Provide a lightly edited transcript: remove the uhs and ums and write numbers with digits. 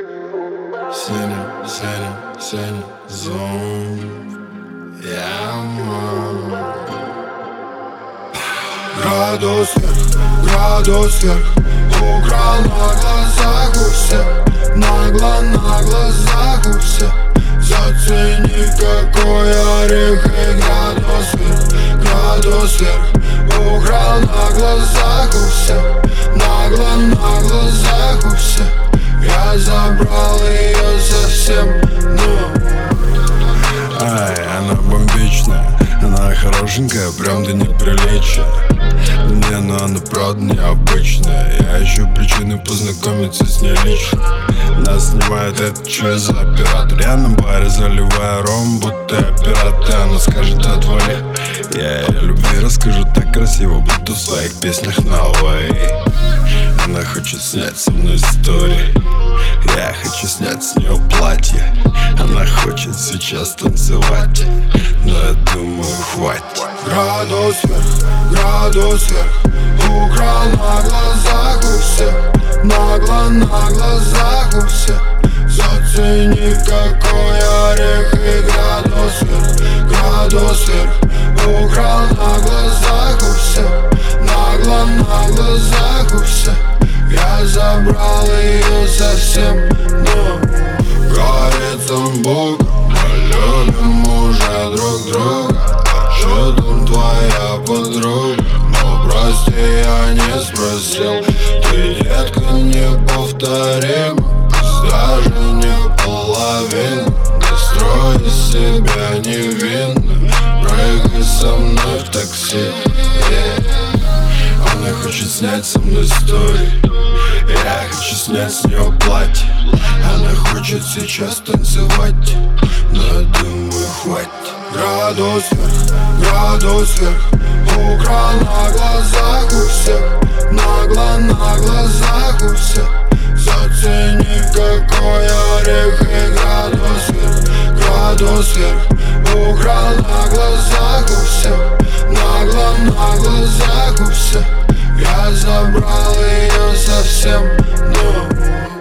Синий зон. Градус вверх, украл на глазах у всех, нагло на глазах у всех. Зацени, какой орех, и градус вверх, украл на глазах у всех, нагло на глазах у всех. Я забрал ее совсем, она бомбичная, она хорошенькая, прям до неприличия. Не, но она правда необычная. Я ищу причины познакомиться с ней лично. Нас снимает это что за оператор? Я на баре заливаю ром, будто оператор. Она скажет отвали. Я о любви расскажу так красиво, будто в своих песнях на Hawaii. Она хочет снять со мной истории, я хочу снять с нее платье. Она хочет сейчас танцевать, но я думаю, хватит. Градус вверх, украл на глазах у всех, нагло на глазах у всех. Зацени, какой орех, и градус вверх, украл на глазах у всех, нагло на глазах у всех. Я забрал ее совсем, говорит сам Бог, мы любим уже друг друга. Что там твоя подруга? Но прости, я не спросил. Ты, детка, неповторима, даже не половина. Настрой из себя невинно, прыгай со мной в такси. Она хочет снять со мной истории, я хочу снять с нее платье. Она хочет сейчас танцевать, но я думаю, хватит. Градус вверх, украл на глазах у всех, нагло на глазах у всех. Зацени, какой орех, и градус вверх, украл на глазах у всех, нагло на глазах у всех. Я забрал ее совсем,